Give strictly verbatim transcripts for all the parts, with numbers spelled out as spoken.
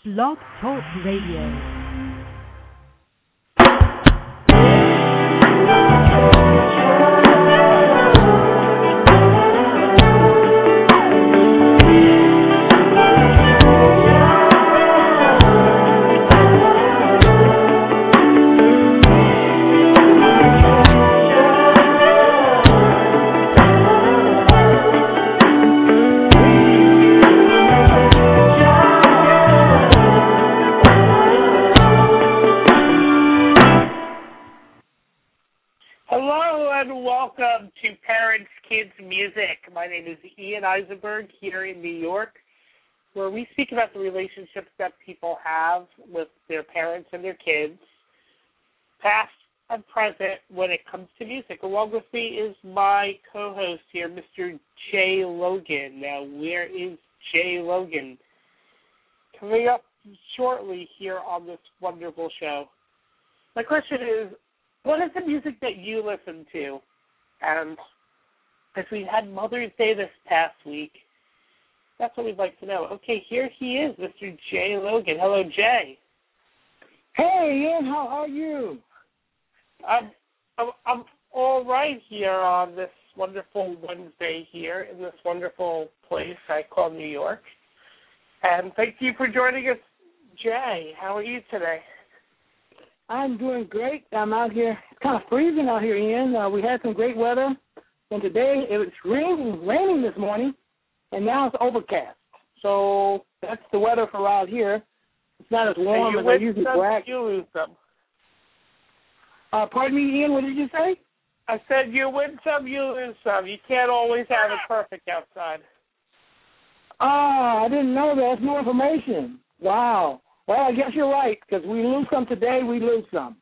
Blog Talk Radio. My name is Ian Eisenberg here in New York, where we speak about the relationships that people have with their parents and their kids, past and present, when it comes to music. Along with me is my co-host here, Mister Jay Logan. Now, where is Jay Logan? Coming up shortly here on this wonderful show. My question is, what is the music that you listen to? And as we had Mother's Day this past week, that's what we'd like to know. Okay, here he is, Mister Jay Logan. Hello, Jay. Hey, Ian, how are you? I'm, I'm, I'm all right here on this wonderful Wednesday here in this wonderful place I call New York. And thank you for joining us, Jay. How are you today? I'm doing great. I'm out here. It's kind of freezing out here, Ian. Uh, we had some great weather. And today it was raining, raining this morning, and now it's overcast. So that's the weather for out here. It's not as warm as I usually brag. You lose some. Uh, pardon me, Ian, what did you say? I said you win some, you lose some. You can't always have it perfect outside. Ah, I didn't know that. That's new information. Wow. Well, I guess you're right, because we lose some today, we lose some.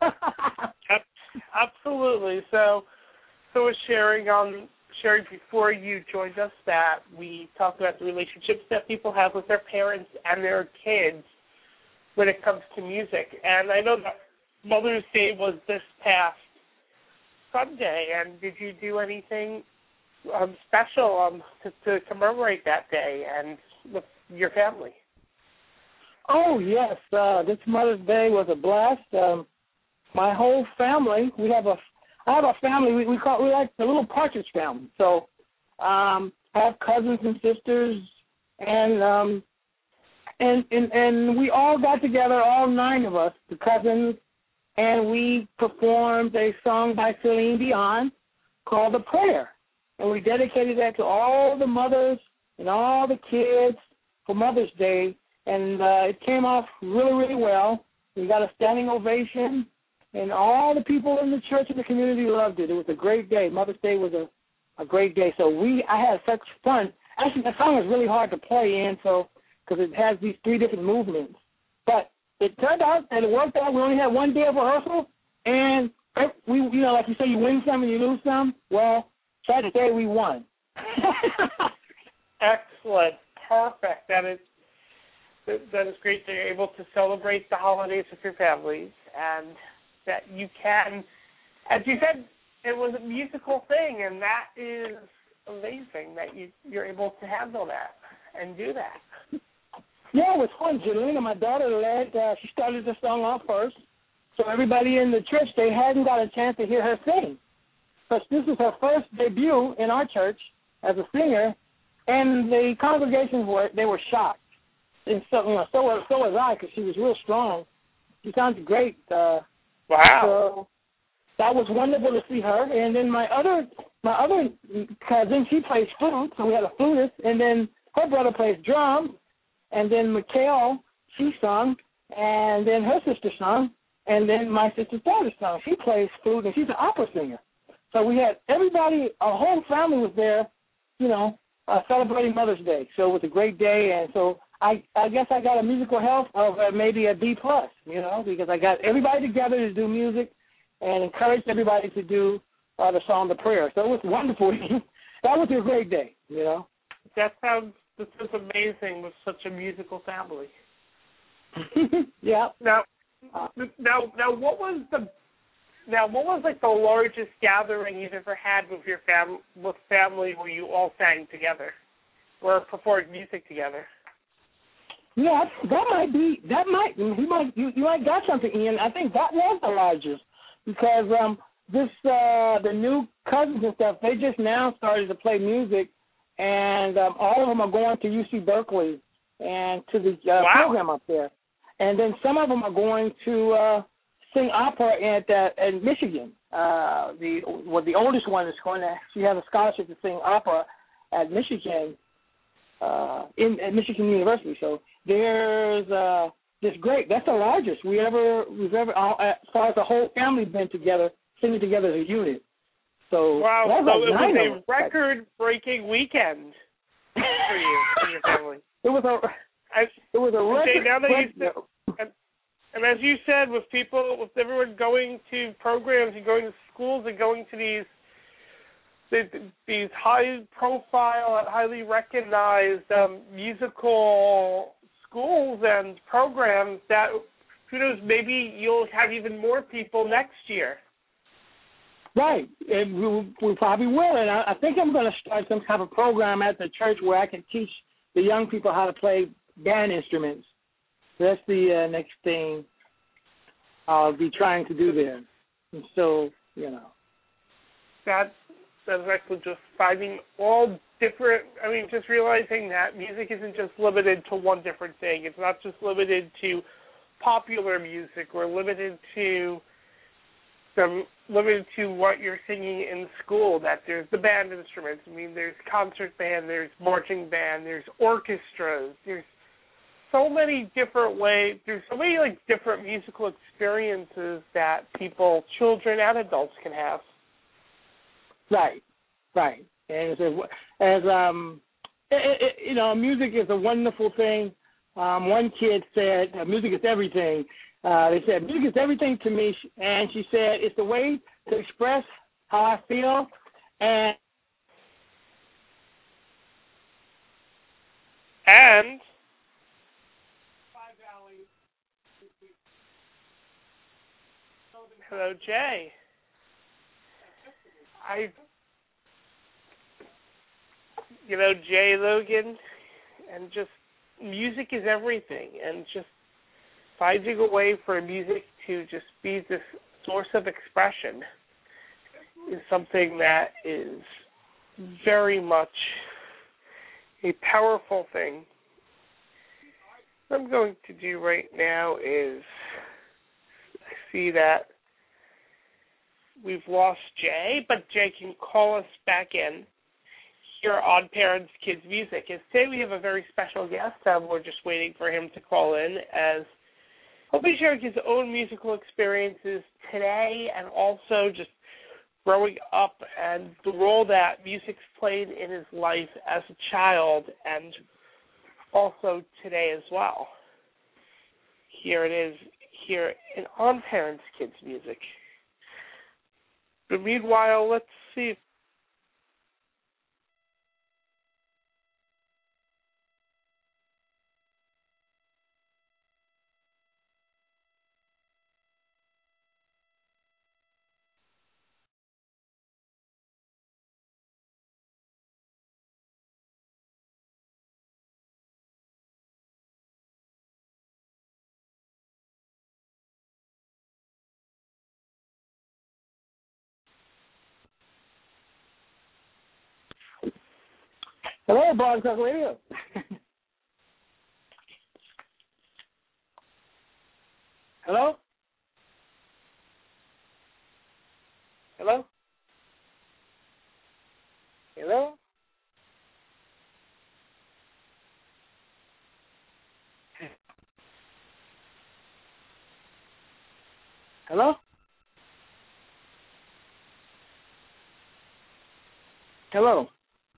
Absolutely. So... So we're sharing on sharing before you joined us that we talked about the relationships that people have with their parents and their kids when it comes to music. And I know that Mother's Day was this past Sunday, and did you do anything um, special um, to, to commemorate that day and with your family? Oh, yes. Uh, this Mother's Day was a blast. Um, my whole family, we have a I have a family. We we call we like the little Partridge family. So um, I have cousins and sisters, and um, and and and we all got together, all nine of us, the cousins, and we performed a song by Celine Dion called "The Prayer," and we dedicated that to all the mothers and all the kids for Mother's Day, and uh, it came off really really well. We got a standing ovation. And all the people in the church and the community loved it. It was a great day. Mother's Day was a, a great day. So we, I had such fun. Actually, that song is really hard to play in, so because it has these three different movements. But it turned out that it worked out. We only had one day of rehearsal, and we, you know, like you say, you win some and you lose some. Well, that day we won. Excellent, perfect. That is that is great that you're able to celebrate the holidays with your families and that you can, as you said, it was a musical thing, and that is amazing that you, you're able to handle that and do that. Yeah, it was fun. Jelena, my daughter, led, uh, she started the song off first, so everybody in the church, they hadn't got a chance to hear her sing. But this was her first debut in our church as a singer, and the congregation, were they were shocked. And so, you know, so, was, so was I, because she was real strong. She sounds great. Uh, Wow! So that was wonderful to see her. And then my other my other cousin, she plays flute, so we had a flutist. And then her brother plays drums. And then Mikhail, she sung. And then her sister sung. And then my sister's daughter sung. She plays flute, and she's an opera singer. So we had everybody, our whole family was there, you know, uh, celebrating Mother's Day. So it was a great day. And so I, I guess I got a musical health of uh, maybe a B plus, you know, because I got everybody together to do music and encouraged everybody to do uh, the song "The Prayer." So it was wonderful. That was a great day, you know. That sounds this is amazing with such a musical family. Yeah. Now, now, now, what was the now what was like the largest gathering you've ever had with your fam with family where you all sang together or performed music together? Yeah, I think that might be that might he might you, you might got something, Ian. I think that was the largest because um this uh the new cousins and stuff, they just now started to play music, and um, all of them are going to U C Berkeley and to the uh, wow. program up there, and then some of them are going to uh, sing opera at uh, at Michigan. Uh, the well, the oldest one is going to she has a scholarship to sing opera at Michigan. Uh, in at Michigan University, so there's uh, this great. That's the largest we ever we've ever uh, as far as the whole family been together singing together as a unit. So wow, so like it was a record-breaking weekend for you and your family. It was a I, it was a record. Now that you said, and, and as you said, with people, with everyone going to programs and going to schools and going to these. These high-profile and highly recognized um, musical schools and programs that, who knows, maybe you'll have even more people next year. Right. And we, we probably will. And I, I think I'm going to start some kind of program at the church where I can teach the young people how to play band instruments. That's the uh, next thing I'll be trying to do there. And so, you know. That's That's actually just finding all different, I mean, just realizing that music isn't just limited to one different thing. It's not just limited to popular music or limited to some, limited to what you're singing in school, that there's the band instruments. I mean, there's concert band, there's marching band, there's orchestras, there's so many different ways, there's so many, like, different musical experiences that people, children and adults can have. Right, right. And as, as um, it, it, you know, music is a wonderful thing. Um, one kid said, uh, music is everything. Uh, they said, music is everything to me. And she said, it's the way to express how I feel. And And hello, Jay. I, you know, Jay Logan, and just music is everything, and just finding a way for music to just be this source of expression is something that is very much a powerful thing. What I'm going to do right now is I see that we've lost Jay, but Jay can call us back in here on Parents Kids Music. As today we have a very special guest. Um, we're just waiting for him to call in, as he'll be sharing his own musical experiences today, and also just growing up and the role that music's played in his life as a child, and also today as well. Here it is, here in On Parents Kids Music. But meanwhile, let's see. hello, Blog Talk Radio. Hello? Hello? Hello? Hello? Hello?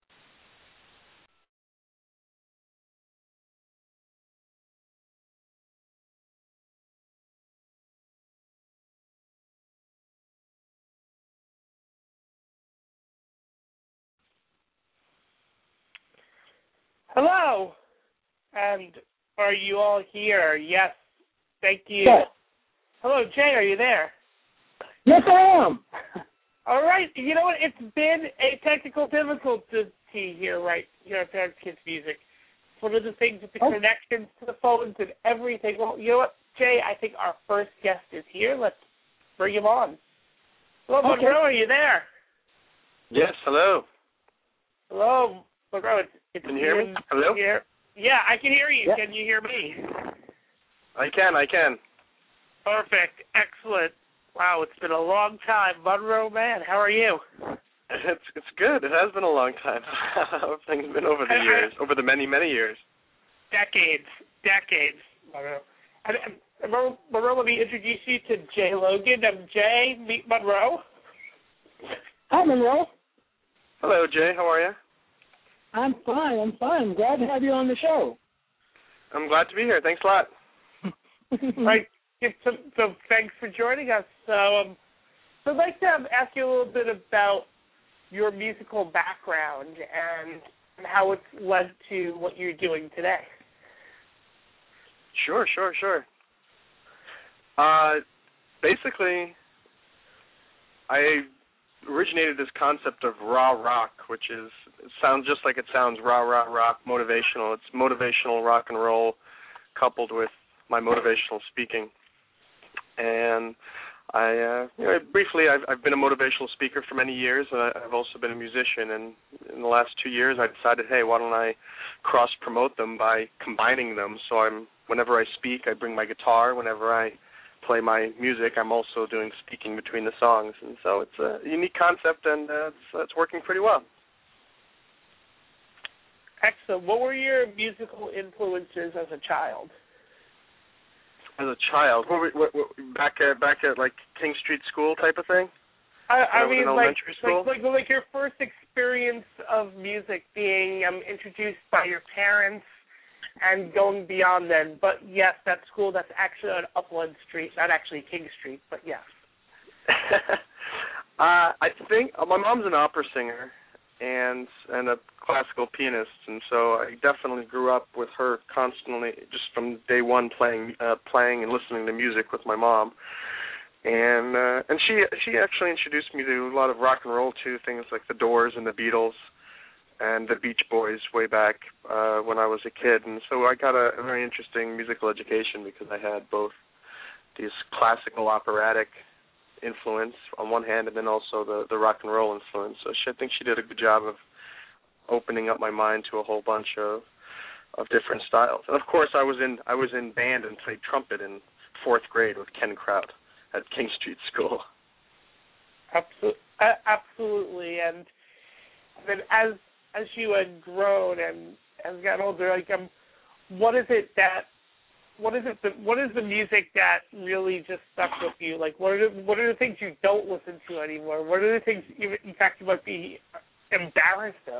Hello, and are you all here? Yes, thank you. Yes. Hello, Jay, are you there? Yes, I am. All right, you know what? It's been a technical difficulty here, right here at Parents Kids Music. one of the things with the Oh. connections to the phones and everything. Well, you know what, Jay? I think our first guest is here. Let's bring him on. Hello, Okay. Monroe. Are you there? Yes, hello. Hello, Monroe. It's, it's Can you hear me? Ian Hello? here. Yeah, I can hear you. Yeah. Can you hear me? I can, I can. Perfect. Excellent. Wow, it's been a long time. Monroe, man, how are you? It's it's good. It has been a long time. How have things been over the I- I- years, over the many, many years? Decades. Decades, Monroe. And, and Monroe, Monroe, let me introduce you to Jay Logan. I'm Jay. Meet Monroe. Hi, Monroe. Hello, Jay. How are you? I'm fine. I'm fine. I'm glad to have you on the show. I'm glad to be here. Thanks a lot. Right. So, so thanks for joining us. So, um, so I'd like to um, ask you a little bit about your musical background and how it's led to what you're doing today. Sure, sure, sure. Uh, basically, I originated this concept of raw rock, which is it sounds just like it sounds, raw, raw rock, motivational. It's motivational rock and roll coupled with my motivational speaking. And I, uh, you know, briefly, I've, I've been a motivational speaker for many years, and I, I've also been a musician. And in the last two years, I decided, hey, why don't I cross-promote them by combining them? So I'm, whenever I speak, I bring my guitar. Whenever I play my music, I'm also doing speaking between the songs. And so it's a unique concept, and uh, it's, it's working pretty well. Excellent. What were your musical influences as a child? As a child, what, were- what, what, back at back at like King Street School type of thing. I, I was mean, in like, elementary school? like, like, like your first experience of music being um, introduced by your parents and going beyond then. But yes, that school, that's actually on Upland Street, not actually King Street, but yes. uh, I think uh, my mom's an opera singer and and a classical pianist, and so I definitely grew up with her constantly, just from day one, playing uh, playing and listening to music with my mom. And uh, and she she actually introduced me to a lot of rock and roll too, things like the Doors and the Beatles and the Beach Boys way back uh, when I was a kid. And so I got a, a very interesting musical education because I had both these classical operatic influence on one hand and then also the, the rock and roll influence. So she, I think she did a good job of opening up my mind to a whole bunch of of different styles. And of course I was in I was in band and played trumpet in fourth grade with Ken Kraut at King Street School. Absolutely, absolutely. And then as as you had grown and has gotten older, like um, what is it that what is it that, what is the music that really just stuck with you? Like what are the, what are the things you don't listen to anymore? What are the things you, in fact you might be embarrassed of?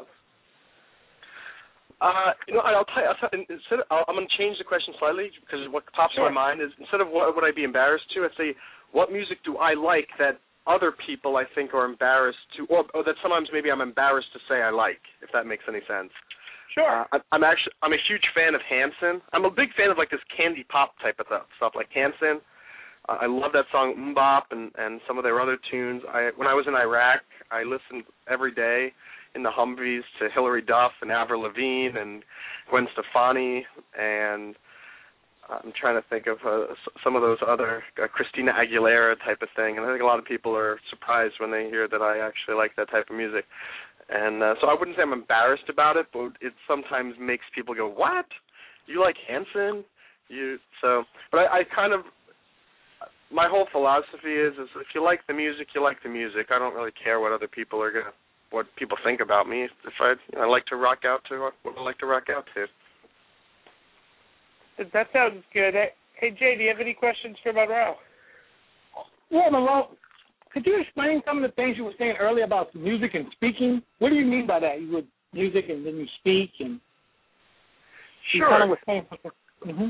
Uh, you know, I'll tell you, I'll tell you instead of, I'll, I'm going to change the question slightly because what pops Sure. in my mind is instead of what would I be embarrassed to, I'd say what music do I like that other people I think are embarrassed to, or, or that sometimes maybe I'm embarrassed to say I like, if that makes any sense. Sure. Uh, I, I'm actually I'm a huge fan of Hanson. I'm a big fan of like this candy pop type of stuff, like Hanson. Uh, I love that song Mbop and and some of their other tunes. I when I was in Iraq, I listened every day in the Humvees to Hilary Duff and Avril Lavigne and Gwen Stefani, and I'm trying to think of uh, some of those other uh, Christina Aguilera type of thing. And I think a lot of people are surprised when they hear that I actually like that type of music. And uh, so I wouldn't say I'm embarrassed about it, but it sometimes makes people go, "What? You like Hanson?" You so, but I, I kind of my whole philosophy is is if you like the music, you like the music. I don't really care what other people are gonna, what people think about me. If I, you know, I like to rock out to what I like to rock out to. That sounds good. Hey, hey, Jay, do you have any questions for Monroe? Yeah, Monroe, could you explain some of the things you were saying earlier about music and speaking? What do you mean by that? You would music and then you speak and you Sure. kind of were saying something. Mm-hmm.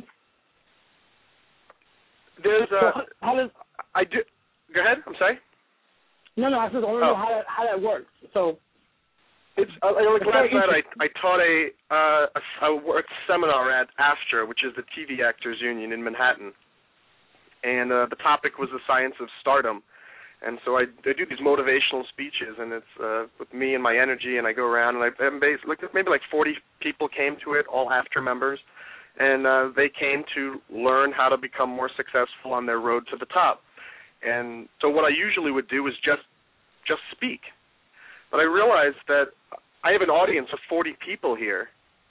There's a. So how does I do. Go ahead. I'm sorry. no, no. I just want to Oh. know how that how that works. So It's uh, like It's last very night. I I taught a uh, a, a work seminar at ASTRA, which is the T V Actors Union in Manhattan, and uh, the topic was the science of stardom. And so I, I do these motivational speeches, and it's uh, with me and my energy, and I go around, and I and basically, maybe like forty people came to it, all AFTRA members, and uh, they came to learn how to become more successful on their road to the top. And so what I usually would do is just just speak. But I realized that I have an audience of forty people here.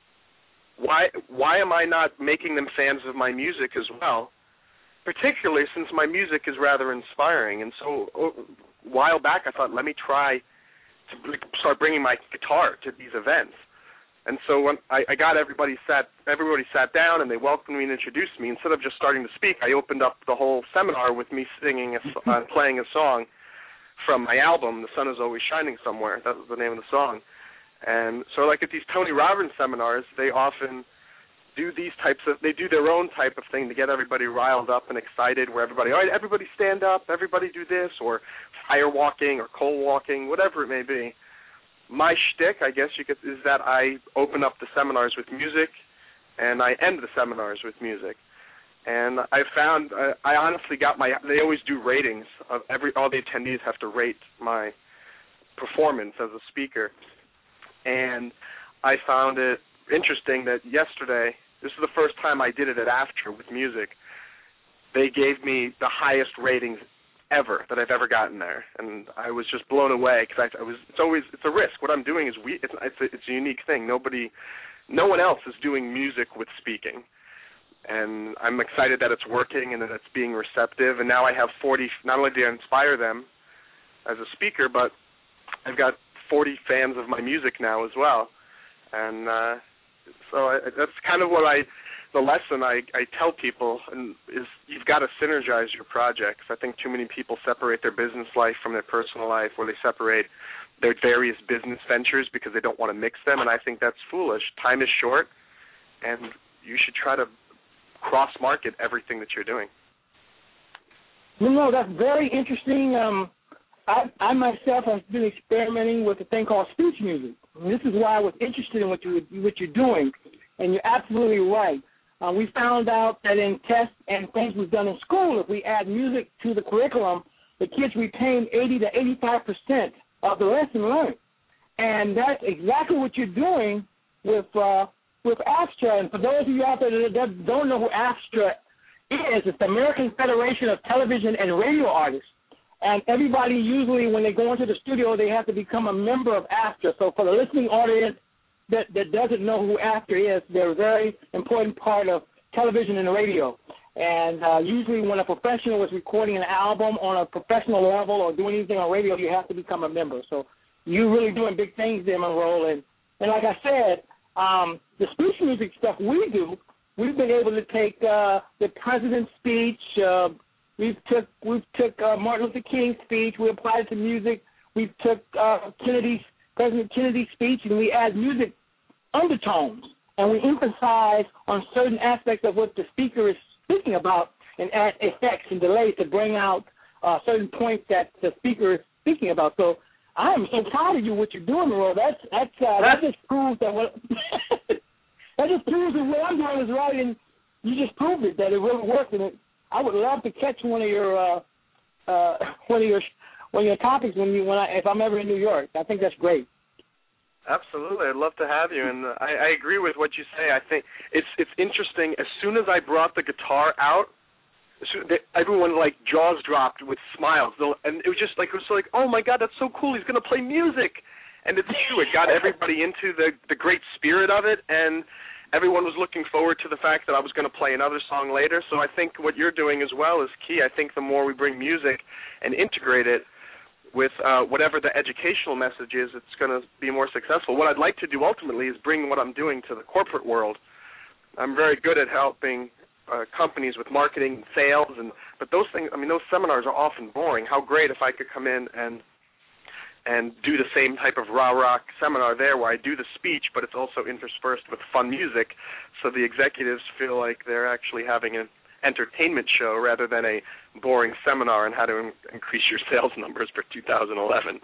Why why am I not making them fans of my music as well? Particularly since my music is rather inspiring. And so a while back I thought, let me try to start bringing my guitar to these events. And so when I, I got everybody sat everybody sat down and they welcomed me and introduced me. Instead of just starting to speak, I opened up the whole seminar with me singing and uh, playing a song from my album, The Sun Is Always Shining Somewhere. That was the name of the song. And so like at these Tony Robbins seminars, they often do these types of, they do their own type of thing to get everybody riled up and excited, where everybody, all right, everybody stand up, everybody do this, or fire walking or coal walking, whatever it may be. My shtick, I guess you could, is that I open up the seminars with music, and I end the seminars with music. And I found, uh, I honestly got my, they always do ratings of every, all the attendees have to rate my performance as a speaker. And I found it interesting that yesterday, this is the first time I did it at AFTRA with music, they gave me the highest ratings ever that I've ever gotten there, and I was just blown away because I, I was. It's always it's a risk. What I'm doing is we. It's it's a, it's a unique thing. Nobody, no one else is doing music with speaking, and I'm excited that it's working and that it's being receptive. And now I have forty. Not only do I inspire them as a speaker, but I've got forty fans of my music now as well, and. Uh, So I, that's kind of what I, the lesson I, I tell people and is you've got to synergize your projects. I think too many people separate their business life from their personal life, or they separate their various business ventures because they don't want to mix them, and I think that's foolish. Time is short, and you should try to cross-market everything that you're doing. You know, that's very interesting. Um, I, I myself have been experimenting with a thing called speech music. And this is why I was interested in what you what you're doing, and you're absolutely right. Uh, we found out that in tests and things we've done in school, if we add music to the curriculum, the kids retain eighty to eighty-five percent of the lesson learned, and that's exactly what you're doing with uh, with AFTRA. And for those of you out there that don't know who AFTRA is, it's the American Federation of Television and Radio Artists. And everybody usually, when they go into the studio, they have to become a member of AFTRA. So for the listening audience that, that doesn't know who AFTRA is, they're a very important part of television and radio. And uh, usually when a professional is recording an album on a professional level or doing anything on radio, you have to become a member. So you're really doing big things there, Monroe. And, and like I said, um, the speech music stuff we do, we've been able to take uh, the president's speech, uh, We've took we've took uh, Martin Luther King's speech. We applied it to music. We took uh, Kennedy's President Kennedy's speech, and we add music undertones, and we emphasize on certain aspects of what the speaker is speaking about, and add effects and delays to bring out uh, certain points that the speaker is speaking about. So I am so proud of you what you're doing, Monroe. That's that's uh, that just proves that what that just proves that what I'm doing is right, and you just proved it that it really works, and it. I would love to catch one of your uh, uh, one of your one of your topics when you when I if I'm ever in New York. I think that's great. Absolutely, I'd love to have you, and I, I agree with what you say. I think it's it's interesting. As soon as I brought the guitar out, everyone like jaws dropped with smiles, and it was just like it was like, oh my God, that's so cool. He's going to play music, and it's true. It got everybody into the the great spirit of it, and everyone was looking forward to the fact that I was going to play another song later. So I think what you're doing as well is key. I think the more we bring music and integrate it with uh, whatever the educational message is, it's going to be more successful. What I'd like to do ultimately is bring what I'm doing to the corporate world. I'm very good at helping uh, companies with marketing and sales, and but those things, I mean, those seminars are often boring. How great if I could come in and and do the same type of rah-rah seminar there where I do the speech, but it's also interspersed with fun music, so the executives feel like they're actually having an entertainment show rather than a boring seminar on how to in- increase your sales numbers for two thousand eleven.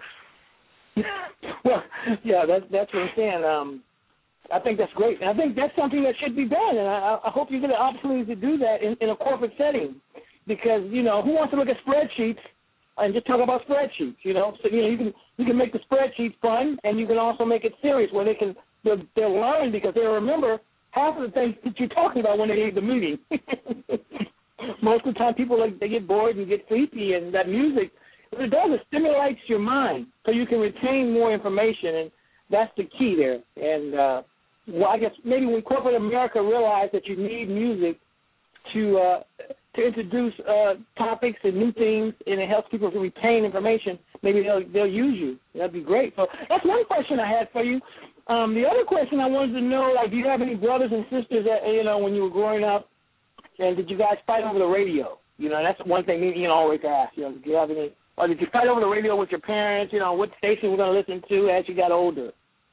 Well, yeah, that's, that's what I'm saying. Um, I think that's great. And I think that's something that should be done, and I, I hope you get an opportunity to do that in, in a corporate setting because, you know, who wants to look at spreadsheets and just talk about spreadsheets. You know, so you know you can you can make the spreadsheet fun, and you can also make it serious where they can they'll, they'll learn because they'll remember half of the things that you're talking about when they leave the meeting. Most of the time, people like they get bored and get sleepy, and that music, what it does, it stimulates your mind so you can retain more information, and that's the key there. And uh, well, I guess maybe when corporate America realized that you need music to uh, to introduce uh, topics and new things, and it helps people to retain information, maybe they'll they'll use you. That'd be great. So that's one question I had for you. Um, the other question I wanted to know, like, do you have any brothers and sisters that, you know, when you were growing up, and did you guys fight over the radio? You know, that's one thing me, you know, always ask. You know, did you have any, or did you fight over the radio with your parents? You know, what station we're going to listen to as you got older?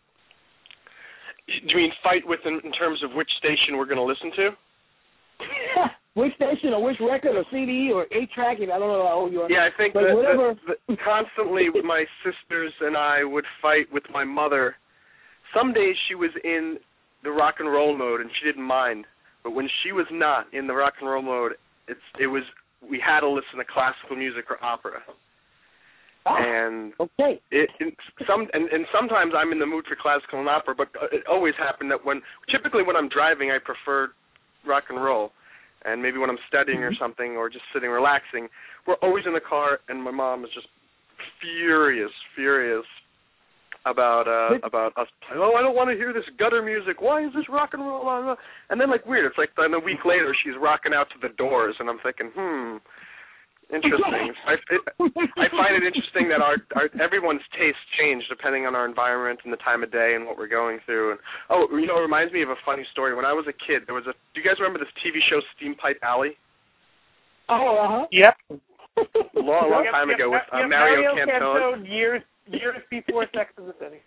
Do you mean fight with in, in terms of which station we're going to listen to? Which station or which record or C D or eight track? I don't know how old you are. Yeah, I think but that, whatever. that, that constantly my sisters and I would fight with my mother. Some days she was in the rock and roll mode and she didn't mind, but when she was not in the rock and roll mode, it's it was we had to listen to classical music or opera. Ah, and okay. it, it some and, and sometimes I'm in the mood for classical and opera, but it always happened that when typically when I'm driving I prefer rock and roll, and maybe when I'm studying or something or just sitting relaxing, we're always in the car and my mom is just furious, furious about uh about us. Oh, I don't want to hear this gutter music. Why is this rock and roll? And then like weird, it's like then a week later she's rocking out to the Doors, and I'm thinking, hmm. Interesting. I, it, I find it interesting that our, our everyone's tastes change depending on our environment and the time of day and what we're going through. And oh, you know, it reminds me of a funny story. When I was a kid, there was a. Do you guys remember this T V show Steam Pipe Alley? Oh, uh huh. Yep. A long, long Yep, time yep, ago yep, with uh, yep, Mario, Mario Cantone. Cantone. Years, years before Sex and the City.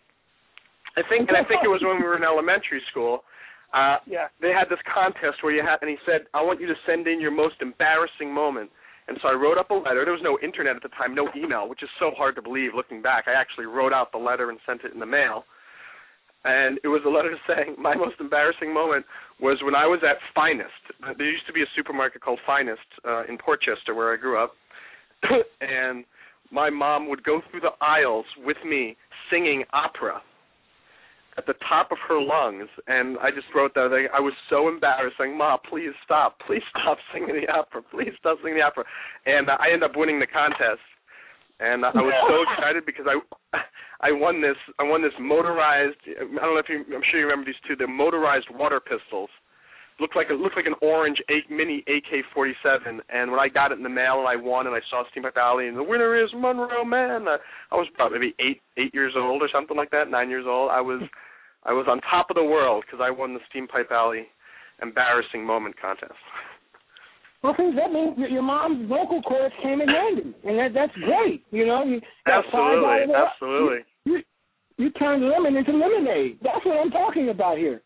I think, and I think it was when we were in elementary school. Uh, yeah. They had this contest where you had, and he said, "I want you to send in your most embarrassing moment." And so I wrote up a letter. There was no internet at the time, no email, which is so hard to believe looking back. I actually wrote out the letter and sent it in the mail. And it was a letter saying my most embarrassing moment was when I was at Finest. There used to be a supermarket called Finest uh, in Portchester where I grew up. And my mom would go through the aisles with me singing opera at the top of her lungs, and I just wrote that. I was so embarrassed, saying, "Ma, please stop. Please stop singing the opera. Please stop singing the opera." And uh, I ended up winning the contest, and uh, I was so excited because I I won this I won this motorized. I don't know if you. I'm sure you remember these two. They're motorized water pistols. Looked like it looked like an orange eight, mini A K forty-seven. And when I got it in the mail and I won and I saw Steam Pipe Alley and the winner is Monroe Man, uh, I was probably maybe eight eight years old or something like that, nine years old. I was I was on top of the world because I won the Steam Pipe Alley embarrassing moment contest. Well, see, that means that your mom's vocal cords came in handy, and that that's great. You know, you got absolutely, absolutely. You, you, you turned lemon into lemonade. That's what I'm talking about here.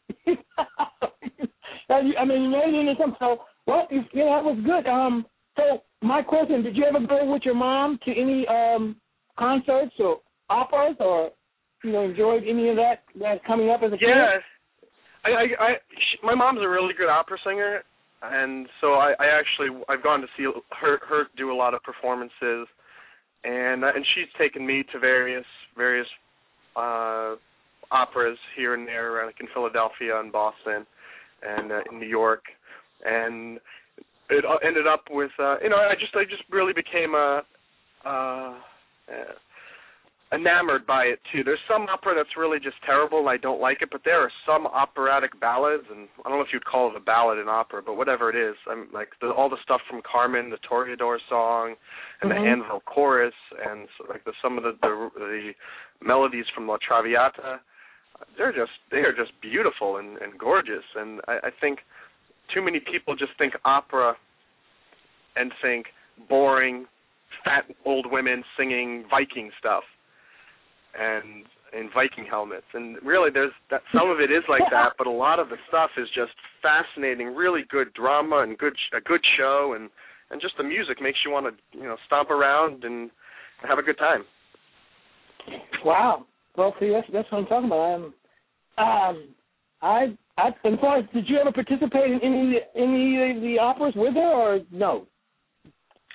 I mean, you made it into something. So, well, you know, that was good. Um, so, my question: did you ever go with your mom to any um concerts or operas, or you know, enjoyed any of that that coming up as a kid? Yeah, I, I, I she, my mom's a really good opera singer, and so I, I actually I've gone to see her her do a lot of performances, and uh, and she's taken me to various various uh, operas here and there, like in Philadelphia and Boston, and uh, in New York, and it ended up with uh, you know I just I just really became a. Uh, uh, enamored by it too. There's some opera that's really just terrible and I don't like it, but there are some operatic ballads, and I don't know if you'd call it a ballad in opera, but whatever it is, I'm like the, all the stuff from Carmen, the Toreador song, and mm-hmm. the Anvil chorus, and so, like the, some of the, the the melodies from La Traviata. They're just they are just beautiful and, and gorgeous, and I, I think too many people just think opera and think boring, fat old women singing Viking stuff. And in Viking helmets, and really, there's that. Some of it is like that, but a lot of the stuff is just fascinating. Really good drama and good a good show, and, and just the music makes you want to you know stomp around and have a good time. Wow. Well, see, that's that's what I'm talking about. Um, um I I as far as did you ever participate in any any of the operas with her or no?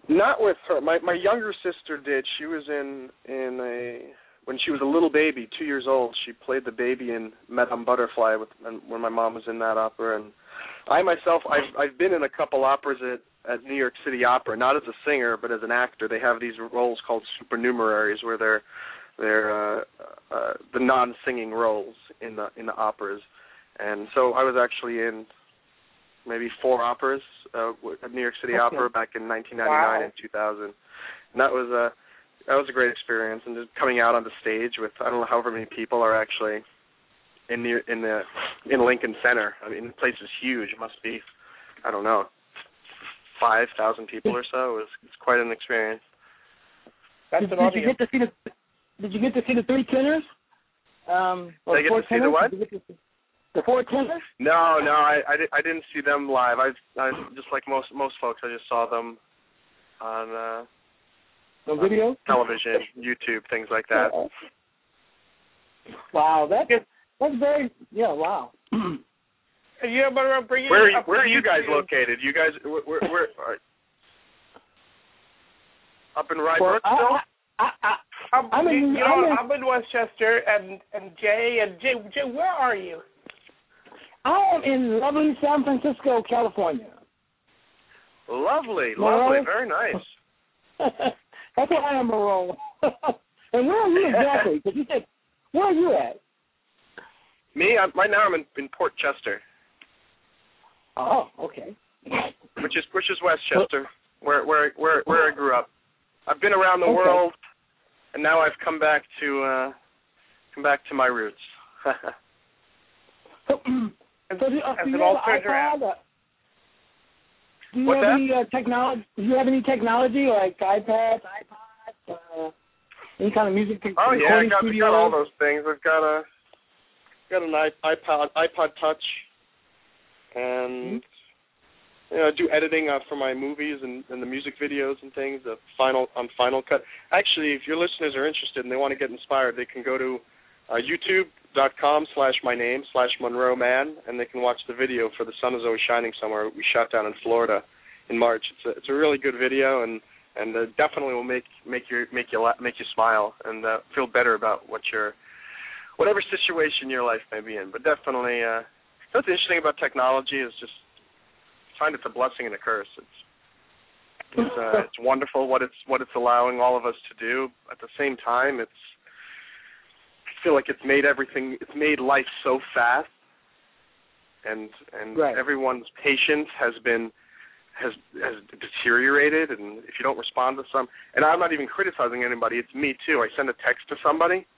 Not with her. My my younger sister did. She was in in a when she was a little baby, two years old. She played the baby in Madame Butterfly with when my mom was in that opera. And I myself, I've I've been in a couple operas at at New York City Opera, not as a singer but as an actor. They have these roles called supernumeraries, where they're they're uh, uh, the non-singing roles in the in the operas. And so I was actually in maybe four operas uh, at New York City okay. Opera back in nineteen ninety-nine wow. and two thousand. And that was a that was a great experience. And just coming out on the stage with I don't know however many people are actually in the in the in Lincoln Center. I mean, the place is huge. It must be I don't know five thousand people or so. It was it's quite an experience. That's did, did you get to see the Did you get to see the three tenors? Um, did I get to see the what? The four tenors? No, no, I, I, I didn't see them live. I, I just like most most folks, I just saw them on, uh, on video, on television, YouTube, things like that. Wow, that that's very yeah. Wow. Yeah, but I'm bringing where are you, where are you guys located? You guys, where, where, where are, up in Rye Brook still? I, I, I, I'm, I'm, in, you know, I'm, in, I'm in Westchester, and and Jay and Jay, Jay, where are you? I am in lovely San Francisco, California. Lovely, lovely, very nice. That's where I am, Monroe. And where are you exactly? Because you said, where are you at? Me, I'm, right now I'm in, in Port Chester. Oh, okay. Which is which is Westchester, where where where where I grew up. I've been around the okay. world, and now I've come back to uh, come back to my roots. so, so do, uh, do you have iPod? Uh, do you What's have that? any uh, technology? Do you have any technology like iPads, iPods, uh, any kind of music? Te- oh yeah, I got, studio? got all those things. I've got a got an iPod iPod Touch, and. Mm-hmm. You know, I do editing uh, for my movies and, and the music videos and things. The final on Final Cut. Actually, if your listeners are interested and they want to get inspired, they can go to uh, YouTube dot com slash my name slash Monroe Man, and they can watch the video for The Sun Is Always Shining Somewhere. We shot down in Florida in March. It's a it's a really good video, and and uh, definitely will make make your make you make you smile and uh, feel better about what your whatever situation your life may be in. But definitely, uh, what's interesting about technology is just. I find it's a blessing and a curse. It's it's, uh, it's wonderful what it's what it's allowing all of us to do. At the same time, it's I feel like it's made everything. It's made life so fast, and and right. everyone's patience has been has has deteriorated. And if you don't respond to some, and I'm not even criticizing anybody. It's me too. I send a text to somebody,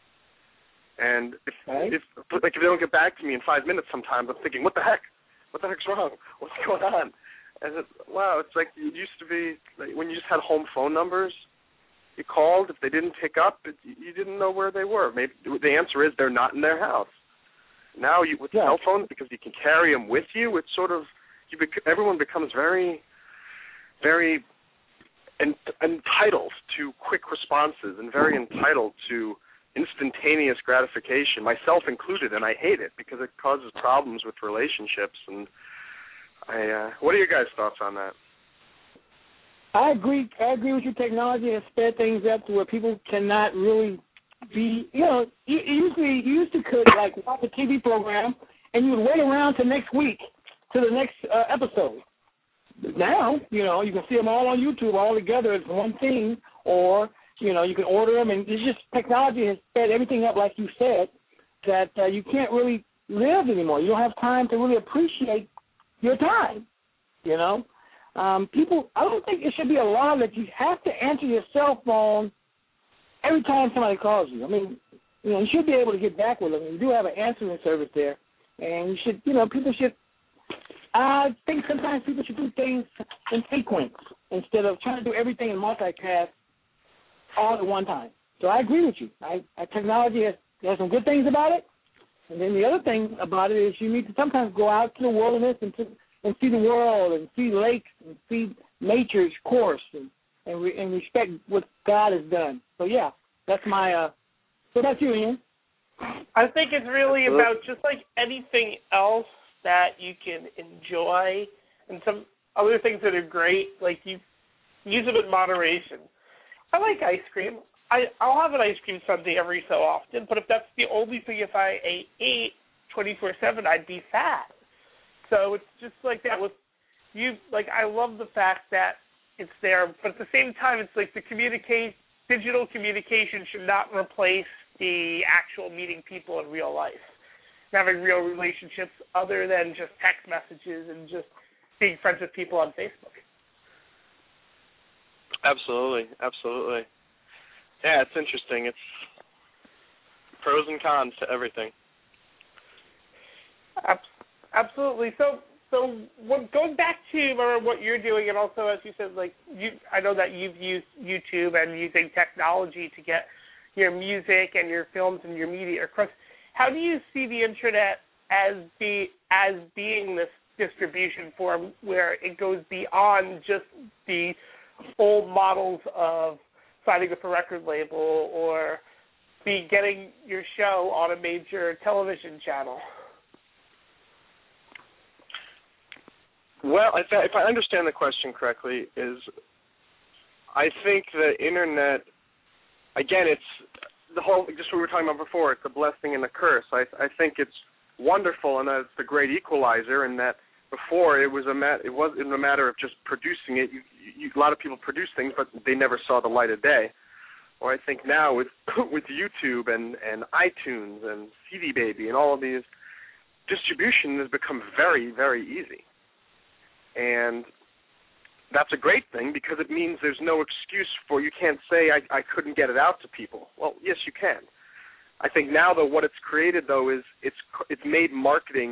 and if right. if like if they don't get back to me in five minutes, sometimes I'm thinking, what the heck. What the heck's wrong? What's going on? And it, wow, it's like it used to be like when you just had home phone numbers. You called. If they didn't pick up, it, you didn't know where they were. Maybe the answer is they're not in their house. Now, you, with yeah. cell phones, because you can carry them with you, it's sort of you. Bec- everyone becomes very, very en- entitled to quick responses and very entitled to instantaneous gratification, myself included, and I hate it because it causes problems with relationships. And I, uh, what are your guys' thoughts on that? I agree. I agree with you. Technology has sped things up to where people cannot really be. You know, you, you usually you used to could like watch a T V program and you would wait around to next week to the next uh, episode. Now, you know, you can see them all on YouTube all together as one thing, or you know, you can order them, and it's just technology has sped everything up, like you said, that uh, you can't really live anymore. You don't have time to really appreciate your time, you know. Um, people, I don't think it should be a law that you have to answer your cell phone every time somebody calls you. I mean, you know, you should be able to get back with them. You do have an answering service there, and you should, you know, people should, I think sometimes people should do things in sequence instead of trying to do everything in multitask all at one time. So I agree with you. I, I, technology has, has some good things about it, and then the other thing about it is you need to sometimes go out to the wilderness and to, and see the world and see lakes and see nature's course and and, re, and respect what God has done. So yeah, that's my. Uh, so that's you, Ian. I think it's really about just like anything else that you can enjoy, and some other things that are great. Like you, use them in moderation. I like ice cream. I, I'll have an ice cream sundae every so often, but if that's the only thing if I ate, ate twenty-four seven, I'd be fat. So it's just like that with you. Like, I love the fact that it's there, but at the same time, it's like the communicate, digital communication should not replace the actual meeting people in real life, having real relationships other than just text messages and just being friends with people on Facebook. Absolutely, absolutely. Yeah, it's interesting. It's pros and cons to everything. Absolutely. So, so what, going back to remember what you're doing, and also as you said, like you, I know that you've used YouTube and using technology to get your music and your films and your media across. How do you see the internet as be as being this distribution form where it goes beyond just the old models of signing up a record label or be getting your show on a major television channel? Well, if I, if I understand the question correctly, is I think the internet, again, it's the whole, just what we were talking about before, it's a blessing and a curse. I, I think it's wonderful and that it's the great equalizer, and that before it was a mat, it wasn't a matter of just producing it. You, you, a lot of people produce things, but they never saw the light of day. Or I think now with with YouTube and, and iTunes and C D Baby and all of these, distribution has become very, very easy. And that's a great thing because it means there's no excuse for, you can't say I, I couldn't get it out to people. Well, yes, you can. I think now, though, what it's created, though, is it's it's made marketing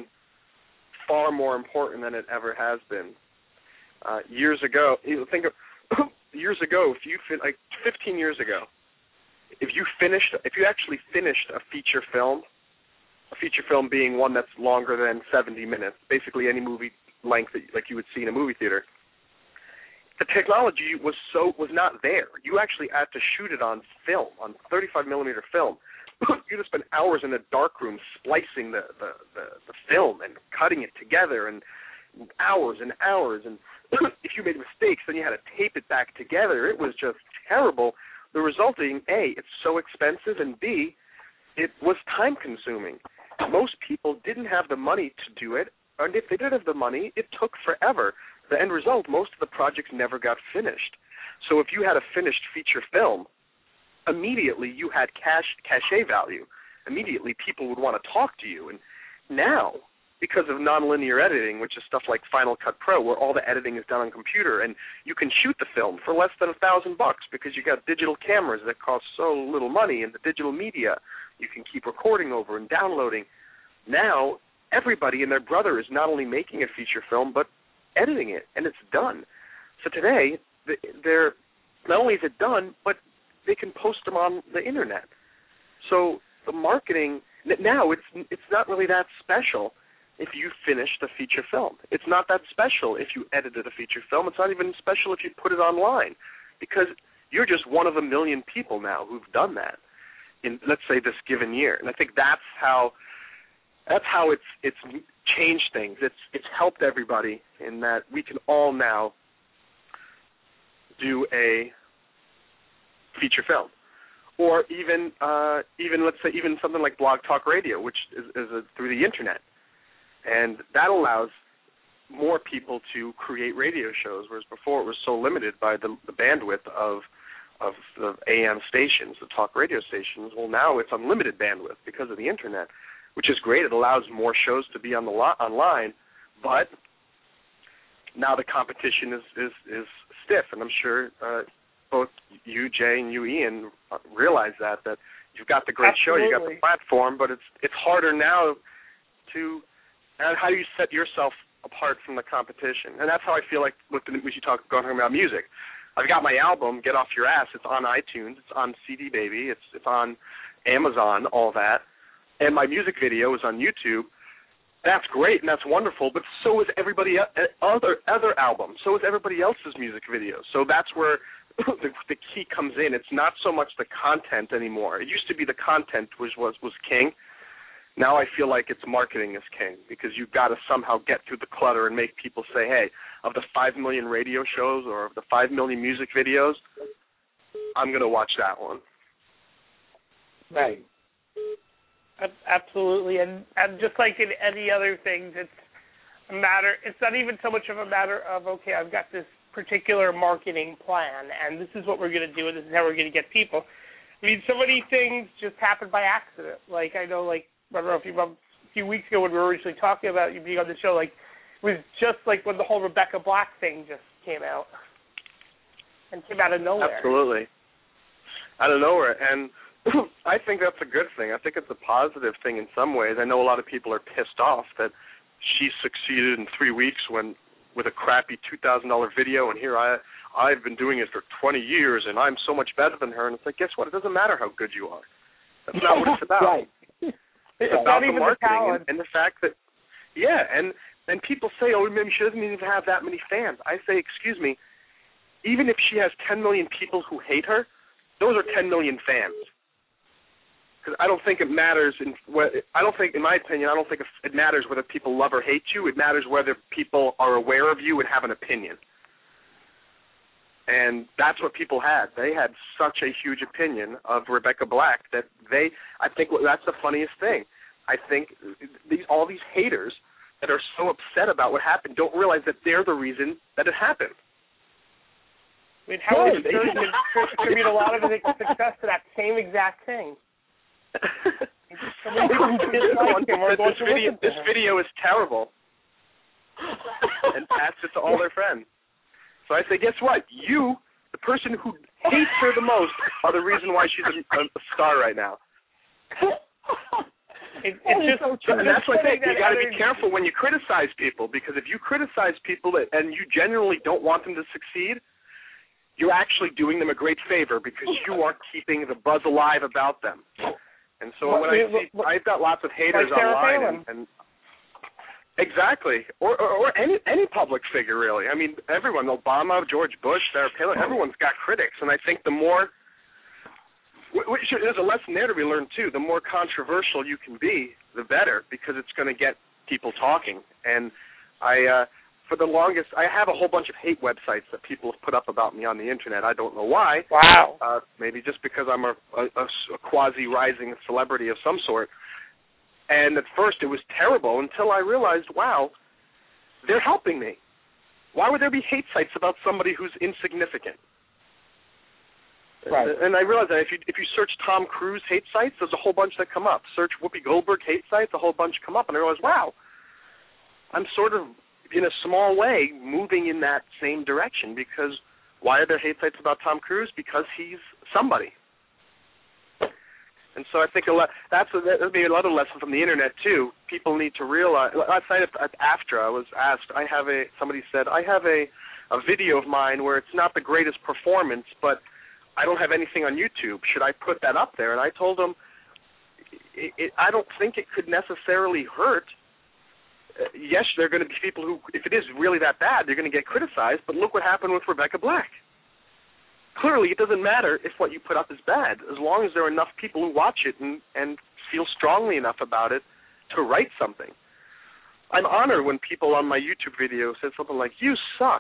far more important than it ever has been. Uh, years ago, you know, think of years ago, if you fin- like fifteen years ago, if you finished, if you actually finished a feature film, a feature film being one that's longer than seventy minutes, basically any movie length that, like you would see in a movie theater, the technology was so was not there. You actually had to shoot it on film, on thirty-five millimeter film. You'd have spent hours in a dark room splicing the, the, the, the film and cutting it together, and hours and hours. And if you made mistakes, then you had to tape it back together. It was just terrible. The resulting, A, it's so expensive, and B, it was time-consuming. Most people didn't have the money to do it, and if they did have the money, it took forever. The end result, most of the projects never got finished. So if you had a finished feature film, immediately you had cash cachet value. Immediately people would want to talk to you. And now, because of nonlinear editing, which is stuff like Final Cut Pro, where all the editing is done on computer, and you can shoot the film for less than a thousand bucks because you got digital cameras that cost so little money, and the digital media you can keep recording over and downloading. Now, everybody and their brother is not only making a feature film, but editing it, and it's done. So today, they're not only is it done, but they can post them on the internet. So the marketing now, it's it's not really that special if you finished a feature film. It's not that special if you edited a feature film. It's not even special if you put it online, because you're just one of a million people now who've done that in, let's say, this given year. And I think that's how that's how it's it's changed things. It's it's helped everybody in that we can all now do a feature film, or even uh, even let's say even something like Blog Talk Radio, which is, is a, through the internet, and that allows more people to create radio shows, whereas before it was so limited by the, the bandwidth of of the A M stations, the talk radio stations. Well, now it's unlimited bandwidth because of the internet, which is great. It allows more shows to be on the lo- online, but now the competition is, is, is stiff, and I'm sure uh, both you, Jay, and you, Ian, realize that, that you've got the great Absolutely. show, you got the platform, but it's it's harder now to, and how do you set yourself apart from the competition? And that's how I feel like with the, we should talk going about music. I've got my album, Get Off Your Ass. It's on iTunes. It's on C D Baby. It's it's on Amazon, all that. And my music video is on YouTube. That's great and that's wonderful, but so is everybody other other albums. So is everybody else's music video. So that's where the, the key comes in. It's not so much the content anymore. It used to be the content which was, was king, Now I feel like it's marketing is king, because you've got to somehow get through the clutter and make people say, hey, of the five million radio shows or of the five million music videos, I'm going to watch that one. Right. Absolutely, and and just like in any other things, it's a matter. It's not even so much of a matter of, okay, I've got this particular marketing plan, and this is what we're going to do, and this is how we're going to get people. I mean, so many things just happen by accident. Like, I know, like, I don't know if you remember a few weeks ago when we were originally talking about you being on the show, like, it was just like when the whole Rebecca Black thing just came out and came out of nowhere. Absolutely. Out of nowhere. And I think that's a good thing. I think it's a positive thing in some ways. I know a lot of people are pissed off that she succeeded in three weeks when with a crappy two thousand dollars video, and here I, I've been doing it for twenty years, and I'm so much better than her. And it's like, guess what? It doesn't matter how good you are. That's not what it's about. Right. It's It's about not the even marketing the and, and the fact that, yeah, and, and people say, oh, maybe she doesn't even have that many fans. I say, excuse me, even if she has ten million people who hate her, those are ten million fans. Because I don't think it matters. In I don't think, in my opinion, I don't think it matters whether people love or hate you. It matters whether people are aware of you and have an opinion. And that's what people had. They had such a huge opinion of Rebecca Black that they, I think that's the funniest thing. I think these all these haters that are so upset about what happened don't realize that they're the reason that it happened. I mean, Howard Stern could attribute a lot of his success to that same exact thing. this, video, this video is terrible, and pass it to all their friends. So I say, guess what? You, the person who hates her the most, are the reason why she's a, a star right now. It, it's just, so true. And that's what I think. You got to be careful when you criticize people, because if you criticize people and you genuinely don't want them to succeed, you're actually doing them a great favor, because you aren't keeping the buzz alive about them. And so what, when I see, what, I've got lots of haters like online, and, and exactly, or, or or any any public figure really. I mean, everyone, Obama, George Bush, Sarah Palin, everyone's got critics, and I think the more we should, there's a lesson there to be learned too. The more controversial you can be, the better, because it's going to get people talking. And I. Uh, For the longest, I have a whole bunch of hate websites that people have put up about me on the internet. I don't know why. Wow. Uh, maybe just because I'm a, a, a quasi-rising celebrity of some sort. And at first it was terrible until I realized, wow, they're helping me. Why would there be hate sites about somebody who's insignificant? Right. And I realized that if you if you search Tom Cruise hate sites, there's a whole bunch that come up. Search Whoopi Goldberg hate sites, a whole bunch come up. And I realized, wow, I'm sort of, in a small way, moving in that same direction, because why are there hate sites about Tom Cruise? Because he's somebody. And so I think a lot, that's a, that would be another lesson from the internet too. People need to realize. Last night at AFTRA, I was asked. I have a somebody said I have a a video of mine where it's not the greatest performance, but I don't have anything on YouTube. Should I put that up there? And I told them, it, it, I don't think it could necessarily hurt. Uh, yes, there are going to be people who, if it is really that bad, they're going to get criticized, but look what happened with Rebecca Black. Clearly, it doesn't matter if what you put up is bad, as long as there are enough people who watch it and, and feel strongly enough about it to write something. I'm honored when people on my YouTube video say something like, you suck.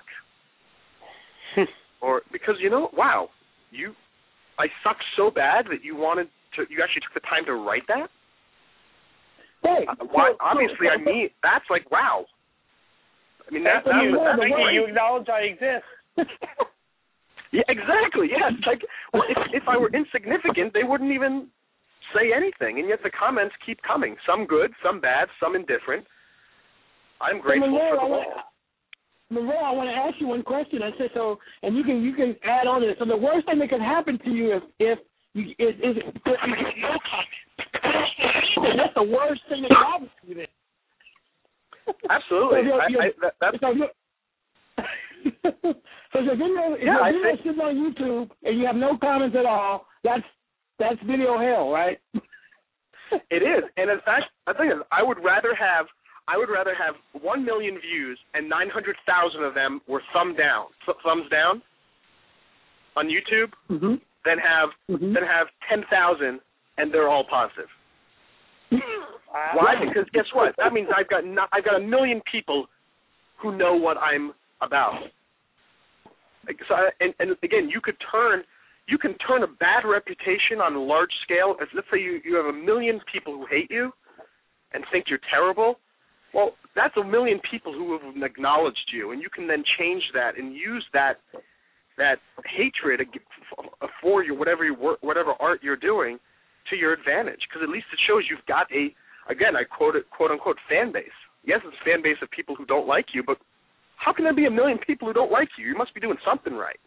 Or, because, you know, wow, you, I suck so bad that you wanted to, you actually took the time to write that? Hey, Uh, why, so, obviously, so, I mean, that's like, wow. I mean, that, Thank that, you. that, Thank that's you. You acknowledge I exist. Yeah, exactly. Yeah, it's like, well, if, if I were insignificant, they wouldn't even say anything, and yet the comments keep coming. Some good, some bad, some indifferent. I'm grateful so, Monroe, for them I all. want, Monroe, I want to ask you one question. I said so, and you can you can add on to this. So the worst thing that could happen to you if if you is is if you get no comment. That's the worst thing that could happen to you then. Absolutely. So you're, I, you're, I, that, that's, so you're, so if your video, if Yeah, I your video think- sits on YouTube and you have no comments at all, that's that's video hell, right? it is, and in fact, I think I would rather have I would rather have one million views and nine hundred thousand of them were thumb down, th- thumbs down on YouTube, Mm-hmm. than have Mm-hmm. than have ten thousand and they're all positive. Wow. Why? Because guess what? That means I've got not, I've got a million people who know what I'm about. Like, so I, and, and again, you could turn you can turn a bad reputation on a large scale. As let's say you, you have a million people who hate you and think you're terrible. Well, that's a million people who have acknowledged you, and you can then change that and use that that hatred for your whatever you work, whatever art you're doing to your advantage. Because at least it shows you've got a, again, I quote it, quote unquote, fan base. Yes, it's a fan base of people who don't like you, but how can there be a million people who don't like you? You must be doing something right.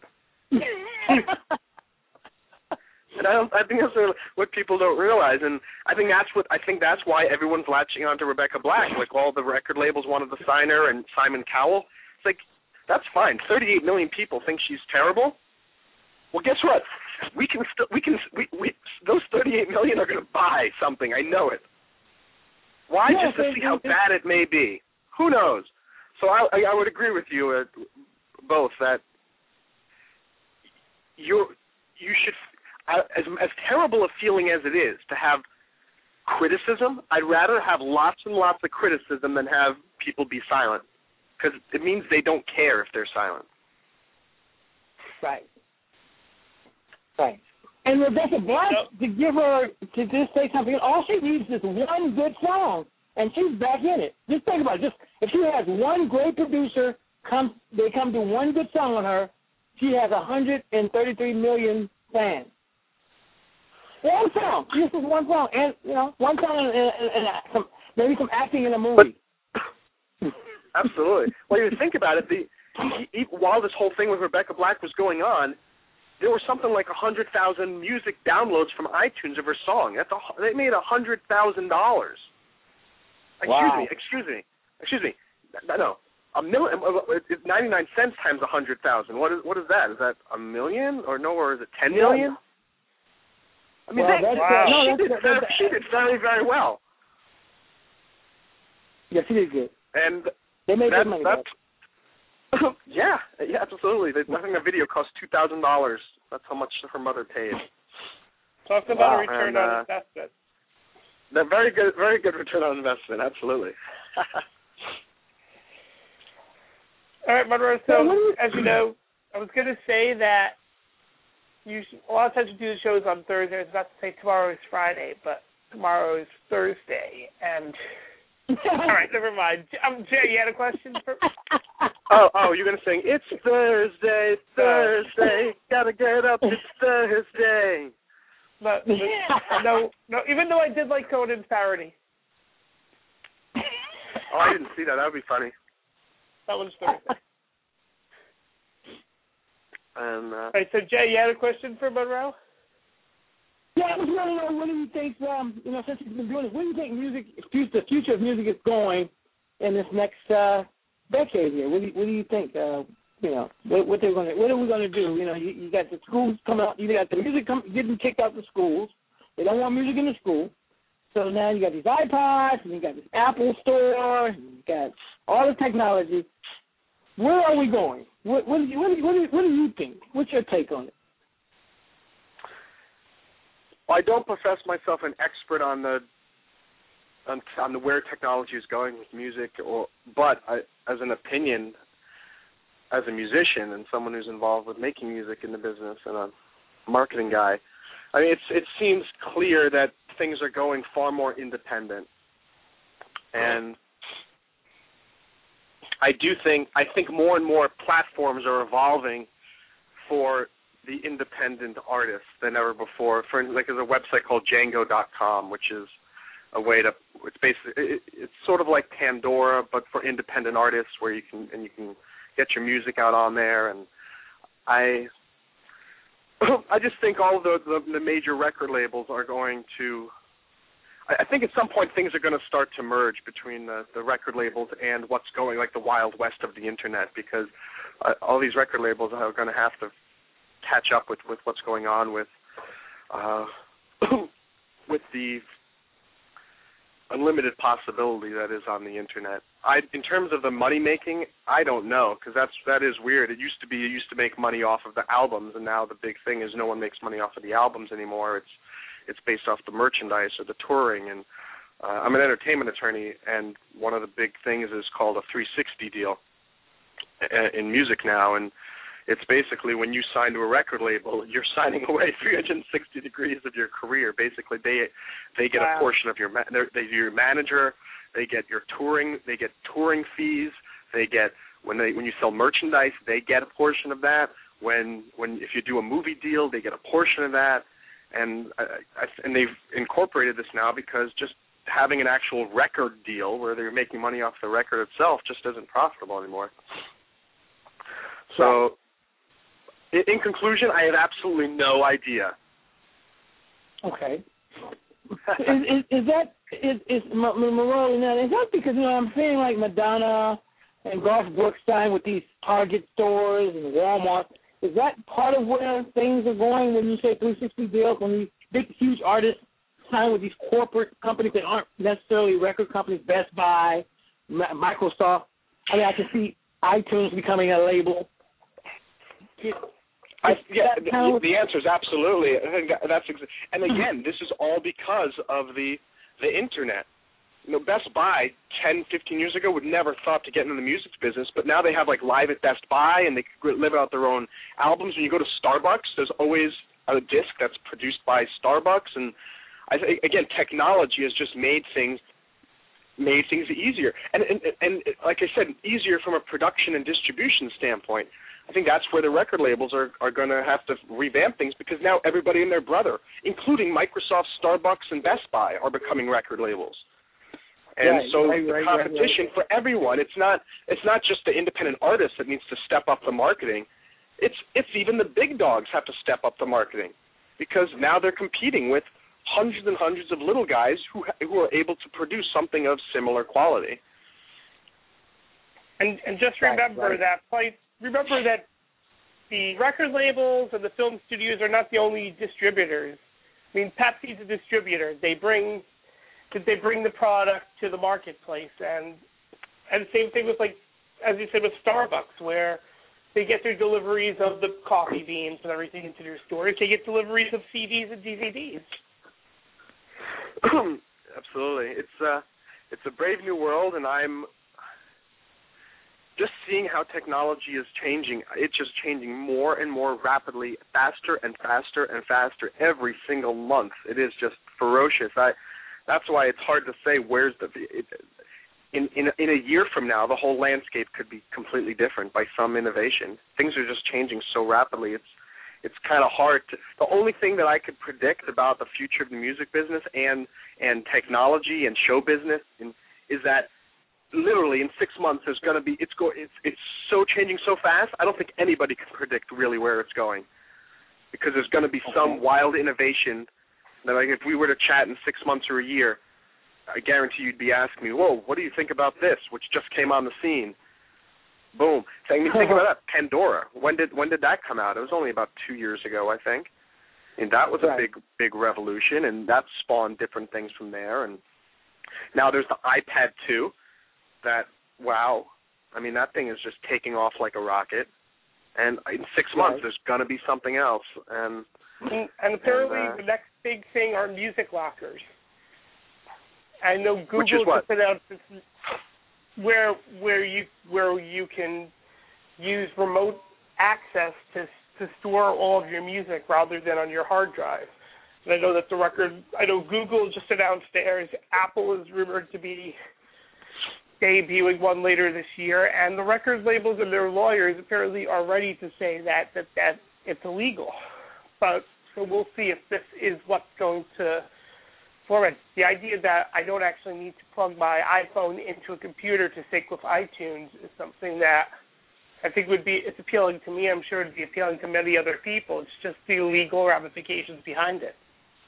And I, don't, I think that's what people don't realize, and I think that's what I think that's why everyone's latching on to Rebecca Black. Like all the record labels wanted to sign her, and Simon Cowell. It's like, that's fine. thirty-eight million people think she's terrible. Well, guess what? We can still we can we, we those thirty-eight million are going to buy something. I know it. Why? Yeah, just to see how bad it may be. Who knows? So I I would agree with you uh, both that you you should. As, as terrible a feeling as it is to have criticism, I'd rather have lots and lots of criticism than have people be silent, because it means they don't care if they're silent. Right. Right. And Rebecca Black, yep. to give her, to just say something, all she needs is one good song, and she's back in it. Just think about it. Just if she has one great producer, come they come to one good song on her, she has one hundred thirty-three million fans. One song. This is one song, and you know, one song, and, and, and some, maybe some acting in a movie. But, absolutely. Well, you think about it. The he, while this whole thing with Rebecca Black was going on, there were something like a hundred thousand music downloads from iTunes of her song. That's a, they made a hundred thousand dollars. Excuse wow. me. Excuse me. Excuse me. No, no. A million. It's ninety-nine cents times a hundred thousand. What is what is that? Is that a million or no? Or is it ten million? I mean, well, they, wow. she, no, did that's, very, that's, she did very, very well. Yeah, she did good. And they made that, good money. That's, yeah, yeah, absolutely. I think the video cost two thousand dollars. That's how much her mother paid. Talk about wow. a return and, on uh, investment. That very good, very good return on investment. Absolutely. All right, Monroe. So, as you know, I was going to say that. You, a lot of times we do the shows on Thursday. I was about to say tomorrow is Friday, but tomorrow is Thursday. And all right, never mind. Um, Jay, you had a question for? oh, oh, you're gonna sing? It's Thursday, Thursday. Gotta get up. It's Thursday. No, no, no. Even though I did like Conan's parody. Oh, I didn't see that. That would be funny. That was Thursday. And, uh, All right, so Jay, you had a question for Monroe? Yeah, I was wondering, you know, what do you think, um, you know, since you've been doing this, where do you think music, the future of music is going in this next uh, decade here? What do you, what do you think, uh, you know, what, what they're going to, what are we going to do? You know, you, you got the schools coming out, you got the music come, getting kicked out of the schools. They don't want music in the school. So now you got these iPods, and you got this Apple store, and you got all the technology. Where are we going? What, what, do you, what, do you, what, do you, what do you think? What's your take on it? Well, I don't profess myself an expert on the on, on the where technology is going with music, or but I, as an opinion, as a musician and someone who's involved with making music in the business and a marketing guy, I mean, it's it seems clear that things are going far more independent, and I do think I think more and more platforms are evolving for the independent artists than ever before. For like, there's a website called Django dot com, which is a way to it's basically it, it's sort of like Pandora, but for independent artists, where you can and you can get your music out on there. And I I just think all the the, the major record labels are going to. I think at some point things are going to start to merge between the, the record labels and what's going, like the Wild West of the Internet, because uh, all these record labels are going to have to catch up with, with what's going on with uh, with the unlimited possibility that is on the Internet. I, in terms of the money making, I don't know, because that's that is weird. It used to be you used to make money off of the albums, and now the big thing is no one makes money off of the albums anymore. It's It's based off the merchandise or the touring, and uh, I'm an entertainment attorney, and one of the big things is called a three sixty deal in music now, and it's basically when you sign to a record label, you're signing away three hundred sixty degrees of your career. Basically, they they get wow. a portion of your ma- they do your manager, they get your touring, they get touring fees, they get when they when you sell merchandise, they get a portion of that. When when if you do a movie deal, they get a portion of that, and I, I, and they've incorporated this now because just having an actual record deal where they're making money off the record itself just isn't profitable anymore. So, in, in conclusion, I have absolutely no idea. Okay. is, is, is that is is Monroe? Is that because you know I'm saying like Madonna and Garth Brooks signed with these Target stores and Walmart? Is that part of where things are going when you say three sixty deals? When these big, huge artists sign with these corporate companies that aren't necessarily record companies, Best Buy, Microsoft. I mean, I can see iTunes becoming a label. I, yeah, the, the answer is absolutely. I think that, that's exa- and again, this is all because of the the internet. You know, Best Buy ten, fifteen years ago would never thought to get into the music business, but now they have like Live at Best Buy, and they live out their own albums. When you go to Starbucks, there's always a disc that's produced by Starbucks, and I think again, technology has just made things made things easier, and and and like I said, easier from a production and distribution standpoint. I think that's where the record labels are, are going to have to revamp things because now everybody and their brother, including Microsoft, Starbucks, and Best Buy, are becoming record labels. And right, so right, the right, competition right, right. for everyone, it's not it's not just the independent artist that needs to step up the marketing. It's it's even the big dogs have to step up the marketing because now they're competing with hundreds and hundreds of little guys who who are able to produce something of similar quality. And and just remember right, right. that place. Remember that the record labels and the film studios are not the only distributors. I mean, Pepsi's a distributor. They bring they bring the product to the marketplace, and and the same thing with, like, as you said, with Starbucks, where they get their deliveries of the coffee beans and everything into their stores. They get deliveries of C Ds and D V Ds. Absolutely, it's a it's a brave new world, and I'm. Just seeing how technology is changing, it's just changing more and more rapidly, faster and faster and faster every single month. It is just ferocious. I, that's why it's hard to say where's the. It, in in in a year from now, the whole landscape could be completely different by some innovation. Things are just changing so rapidly. It's it's kind of hard to. The only thing that I could predict about the future of the music business and and technology and show business in, is that. Literally in six months, there's going to be it's go it's it's so changing so fast. I don't think anybody can predict really where it's going, because there's going to be okay. some wild innovation that, like, if we were to chat in six months or a year, I guarantee you'd be asking me, "Whoa, what do you think about this? Which just came on the scene?" Boom. I mean, think about that. Pandora. When did when did that come out? It was only about two years ago, I think, and that was right. a big big revolution, and that spawned different things from there. And now there's the iPad two. That, wow, I mean, that thing is just taking off like a rocket. And in six months, right. there's going to be something else. And and, and apparently and, uh, the next big thing are music lockers. I know Google which is what? just announced this, where where you where you can use remote access to to store all of your music rather than on your hard drive. And I know that the record, I know Google just announced theirs. Apple is rumored to be debuting one later this year, and the record labels and their lawyers apparently are ready to say that that, that it's illegal. But so we'll see if this is what's going to form it. The idea that I don't actually need to plug my iPhone into a computer to sync with iTunes is something that I think would be, it's appealing to me. I'm sure it'd be appealing to many other people. It's just the legal ramifications behind it.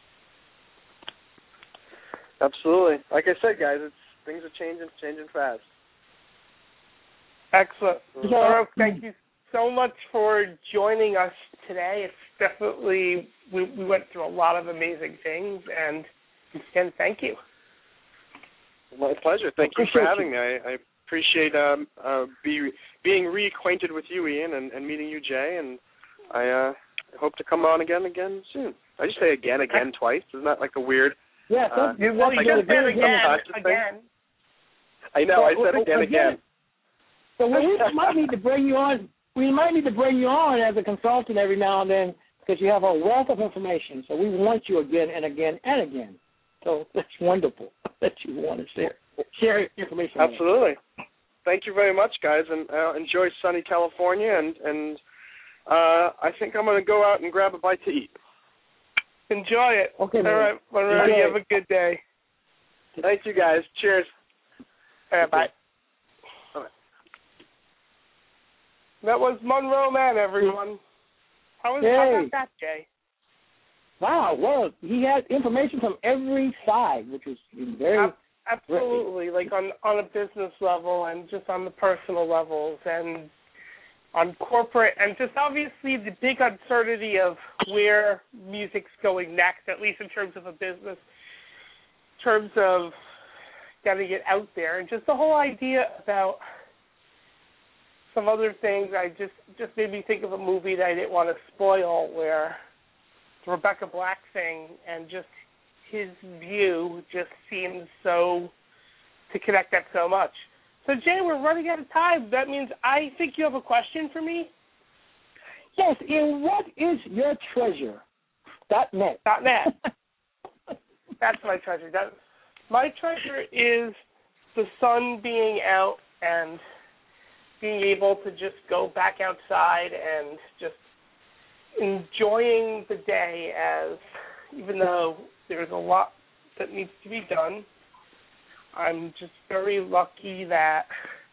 Absolutely. Like I said, guys, it's things are changing, changing fast. Excellent. Soros, thank you so much for joining us today. It's definitely, we, we went through a lot of amazing things, and again, thank you. My pleasure. Thank you for having me. I, I appreciate um, uh, be, being reacquainted with you, Ian, and, and meeting you, Jay, and I uh, hope to come on again again soon. I just say again, again, twice. Isn't that like a weird... Yeah, so Uh, You, well, you like just said a again, subconscious thing. again. I know. I Well, said well, again, again. So we might need to bring you on. We might need to bring you on as a consultant every now and then because you have a wealth of information. So we want you again and again and again. So that's wonderful that you want to share share information. Absolutely. Thank you very much, guys, and uh, enjoy sunny California. And and uh, I think I'm going to go out and grab a bite to eat. Enjoy it. Okay, All man. right, Monroe, Enjoy you it. have a good day. Thank you, guys. Cheers. All right, bye. Bye. That was Monroe Man, everyone. How was Hey. how about that, Jay? Wow, well, he had information from every side, which was very Ab- Absolutely, like on on a business level and just on the personal levels and on corporate and just obviously the big uncertainty of where music's going next, at least in terms of a business, in terms of getting it out there, and just the whole idea about some other things. I just just made me think of a movie that I didn't want to spoil, where the Rebecca Black thing and just his view just seems so to connect that so much. So, Jay, we're running out of time. That means I think you have a question for me? Yes, and what is your treasure? Dot net. Dot net. That's my treasure. That, my treasure is the sun being out and being able to just go back outside and just enjoying the day, as even though there's a lot that needs to be done, I'm just very lucky that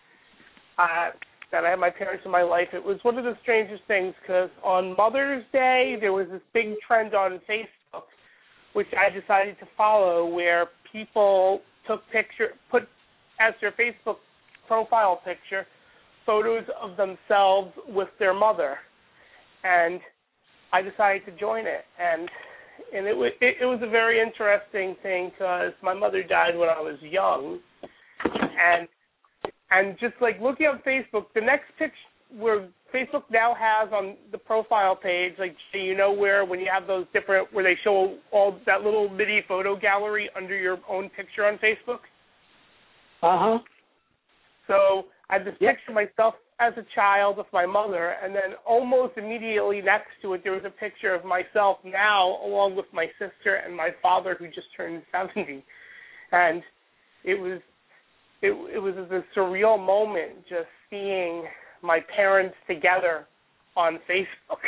I, that I had my parents in my life. It was one of the strangest things because on Mother's Day there was this big trend on Facebook, which I decided to follow, where people took picture, put as their Facebook profile picture photos of themselves with their mother, and I decided to join it, and and it was it, it was a very interesting thing because my mother died when I was young, and and just like looking on Facebook, the next picture where Facebook now has on the profile page, like you know where when you have those different where they show all that little mini photo gallery under your own picture on Facebook. Uh huh. So I had this Yep. picture of myself as a child with my mother, and then almost immediately next to it there was a picture of myself now along with my sister and my father who just turned seventy. And it was it, it was a surreal moment just seeing my parents together on Facebook.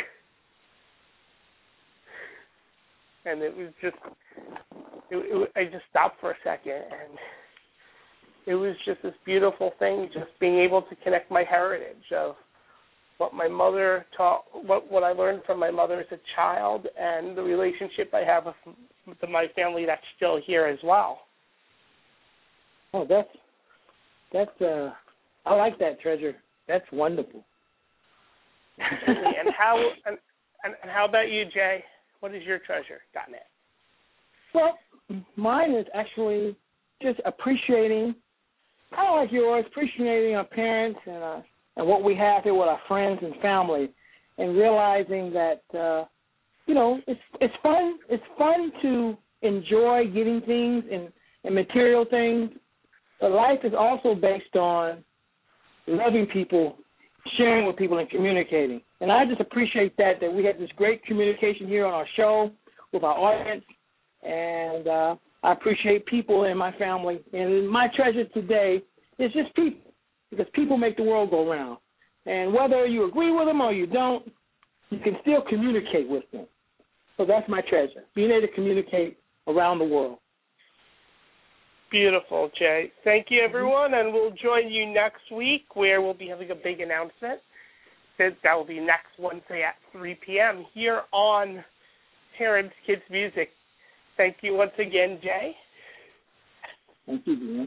And it was just, it, it, I just stopped for a second, and it was just this beautiful thing, just being able to connect my heritage of what my mother taught, what what I learned from my mother as a child, and the relationship I have with, with my family that's still here as well. Oh, that's that's uh, I like that treasure. That's wonderful. and how and, and and how about you, Jay? What is your treasure? Dot net. Well, mine is actually just appreciating, kind of like yours, appreciating our parents and uh, and what we have here with our friends and family, and realizing that uh, you know it's it's fun. It's fun to enjoy getting things and, and material things, but life is also based on loving people, sharing with people, and communicating. And I just appreciate that that we have this great communication here on our show with our audience, and uh, I appreciate people in my family. And my treasure today is just people, because people make the world go round. And whether you agree with them or you don't, you can still communicate with them. So that's my treasure, being able to communicate around the world. Beautiful, Jay. Thank you, everyone, and we'll join you next week where we'll be having a big announcement. That will be next Wednesday at three p.m. here on Parents Kids Music. Thank you once again, Jay. Thank you, man.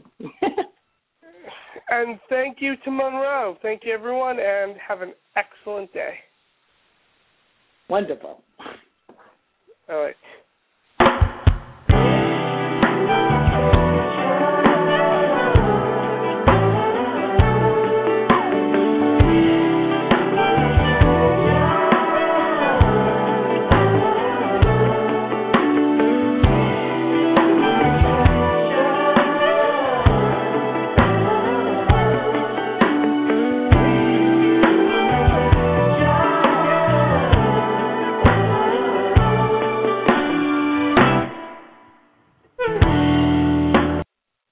And thank you to Monroe. Thank you, everyone, and have an excellent day. Wonderful. All right.